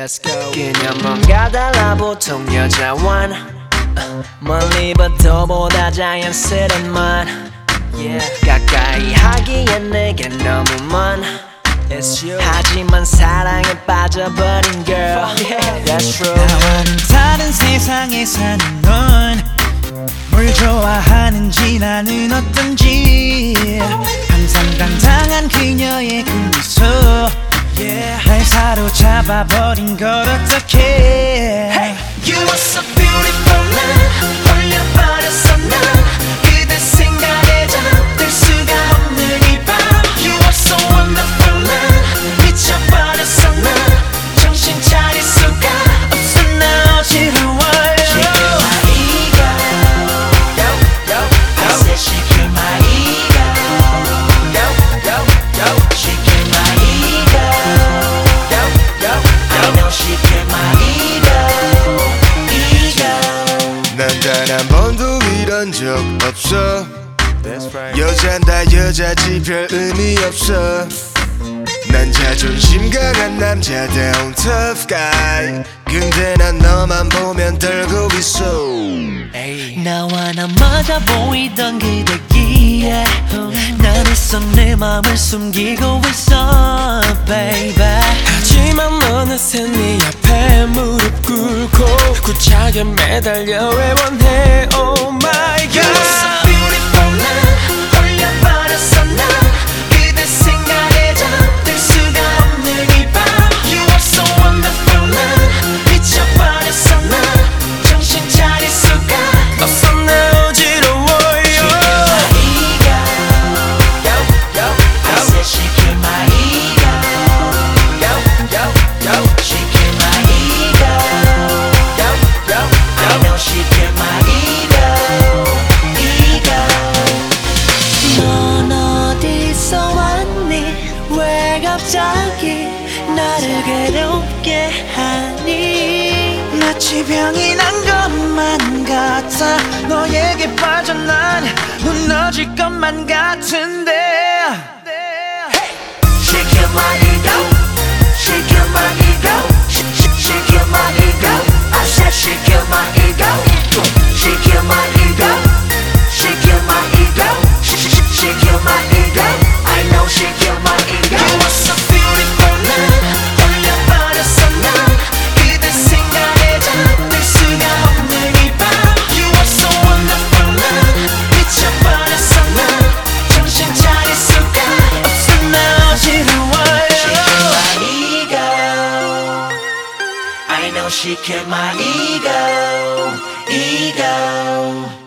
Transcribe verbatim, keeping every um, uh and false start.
Let's go. 그냥 뭔가 달라 보통 여자와는 멀리부터 보다 자연스런 만 yeah. 가까이 하기엔 내겐 너무 먼 하지만 사랑에 빠져버린 girl yeah, That's true. 나와는 다른 세상에 사는 넌 뭘 좋아하는지 나는 어떤지 항상 당당한 그녀의 그 미소 yeah. 날 사로잡아버린 걸 어떡해 hey. You are so beautiful 난 홀려버렸어 난 그대 생각에 잠들 수가 없는 이 밤 You are so wonderful 난 미쳐버렸어 난 정신 차릴 수가 없어 나 어지러워요 단 한 번도 이런 적 없어 여잔 다 여자지 별 의미 없어 난 자존심 강한 남자다운 tough guy 근데 난 너만 보면 떨고 있어 나와 나 맞아 보이던 그대기에 난 있어 내 맘을 숨기고 있어 baby 하지만 어느새 네 앞에 무릎 꿇고 구차게 매달려 왜 원해 Oh my God You're so beautiful 난 홀려버렸어 난 그대 생각에 잠들 수가 없는 이 밤 You are so wonderful 난 미쳐버렸어 난 정신 차릴 수가 없어 나 어지러워요 갑자기 나를 괴롭게 하니 마치 병이 난 것만 같아 너에게 빠져 난 무너질 것만 같은데 She kill my ego She kill my ego She kill my ego I said she kill my ego She kill my ego She kill my ego She kill my ego I know she kill my ego You are so beautiful 난 홀려버렸어 난 그대 생각에 잠들 수가 없는 이 밤 You are so wonderful 난 미쳐버렸어 난 정신 차릴 수가 없어 나 어지러워요 She kill my ego I know she kill my ego Ego